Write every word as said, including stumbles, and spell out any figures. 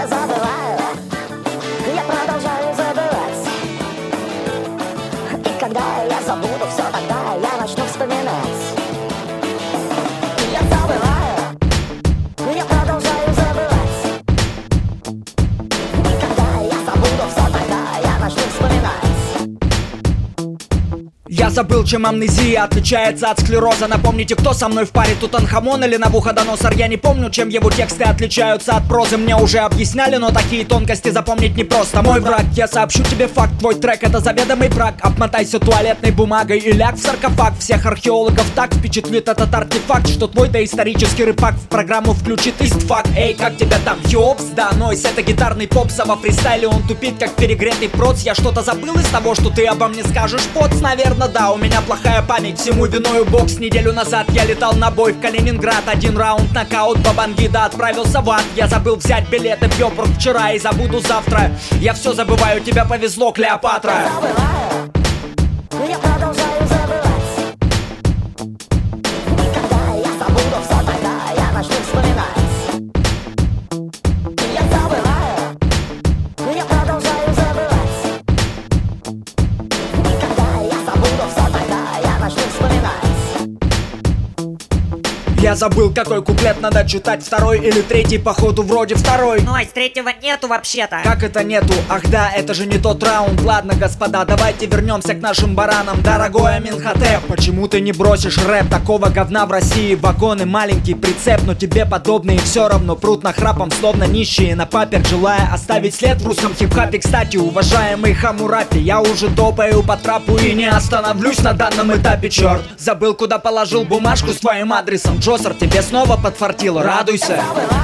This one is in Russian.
я забываю, я продолжаю забывать. И когда я забуду все, тогда я начну вспоминать. Я забываю, я продолжаю забывать. И когда я забуду все, тогда я начну вспоминать. Я забыл, чем амнезия отличается от склероза. Напомните, кто со мной в паре, Тутанхамон или Навуходоносор? Я не помню, чем его тексты отличаются от прозы. Мне уже объясняли, но такие тонкости запомнить непросто. Мой враг, я сообщу тебе факт. Твой трек — это заведомый брак. Обмотайся туалетной бумагой и ляг в саркофаг. Всех археологов так впечатлит этот артефакт, что твой доисторический рыбак в программу включит истфак. Эй, как тебя там, Йопс? Да, нойс, это гитарный попс, а во фристайле он тупит, как перегретый проц. Я что-то забыл из того, что ты обо мне скажешь, поц? Наверное, да, у меня плохая память, всему виною бокс. Неделю назад я летал на бой в Калининград. Один раунд, нокаут, Бабангида, отправился в ад. Я забыл взять билеты в Йопург вчера и забуду завтра. Я все забываю, тебя повезло, Клеопатра. Я забываю, я продолжаю забывать. И когда я забуду все, тогда я начну вспоминать. Я забываю, я продолжаю забывать. И когда я забуду все, тогда я начну вспоминать. Я забыл, какой куплет надо читать, второй или третий, походу вроде второй. Нойс, третьего нету вообще-то. Как это нету? Ах да, это же не тот раунд. Ладно, господа, давайте вернемся к нашим баранам. Дорогой Аминхотеп, почему ты не бросишь рэп? Такого говна в России вагоны, маленький прицеп. Но тебе подобные все равно прут нахрапом, словно нищие на папер, желая оставить след в русском хип-хапе. Кстати, уважаемый Хамурапи, я уже топаю по трапу и не остановлюсь на данном этапе, черт. Забыл, куда положил бумажку с твоим адресом. Джосер, тебе снова подфартило, радуйся.